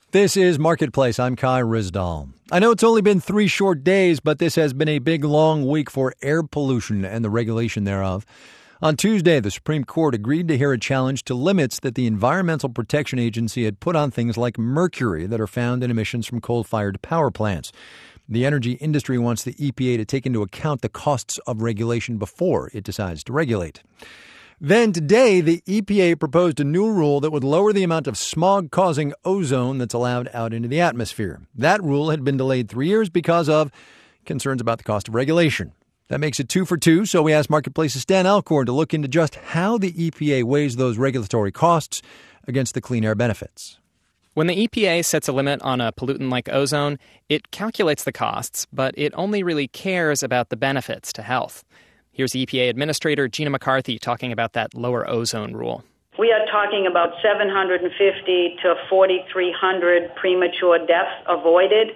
This is Marketplace. I'm Kai Rizdal. I know it's only been 3 short days, but this has been a big, long week for air pollution and the regulation thereof. On Tuesday, the Supreme Court agreed to hear a challenge to limits that the Environmental Protection Agency had put on things like mercury that are found in emissions from coal-fired power plants. The energy industry wants the EPA to take into account the costs of regulation before it decides to regulate. Then today, the EPA proposed a new rule that would lower the amount of smog-causing ozone that's allowed out into the atmosphere. That rule had been delayed 3 years because of concerns about the cost of regulation. That makes it 2 for 2, so we asked Marketplace's Stan Alcorn to look into just how the EPA weighs those regulatory costs against the clean air benefits. When the EPA sets a limit on a pollutant like ozone, it calculates the costs, but it only really cares about the benefits to health. Here's EPA Administrator Gina McCarthy talking about that lower ozone rule. We are talking about 750 to 4,300 premature deaths avoided,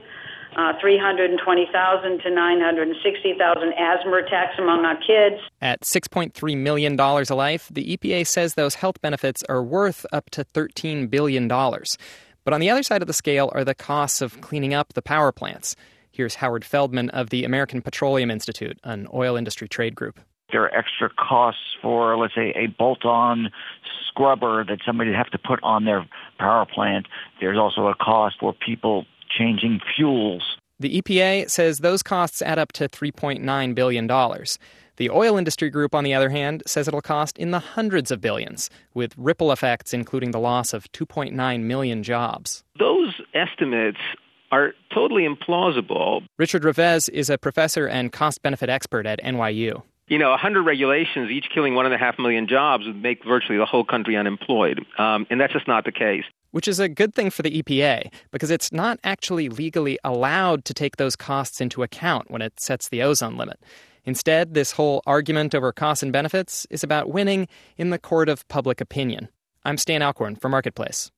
320,000 to 960,000 asthma attacks among our kids. At $6.3 million a life, the EPA says those health benefits are worth up to $13 billion. But on the other side of the scale are the costs of cleaning up the power plants. Here's Howard Feldman of the American Petroleum Institute, an oil industry trade group. There are extra costs for, let's say, a bolt-on scrubber that somebody would have to put on their power plant. There's also a cost for people changing fuels. The EPA says those costs add up to $3.9 billion. The oil industry group, on the other hand, says it'll cost in the hundreds of billions, with ripple effects including the loss of 2.9 million jobs. Those estimates are totally implausible. Richard Revesz is a professor and cost-benefit expert at NYU. 100 regulations, each killing 1.5 million jobs, would make virtually the whole country unemployed. And that's just not the case. Which is a good thing for the EPA, because it's not actually legally allowed to take those costs into account when it sets the ozone limit. Instead, this whole argument over costs and benefits is about winning in the court of public opinion. I'm Stan Alcorn for Marketplace.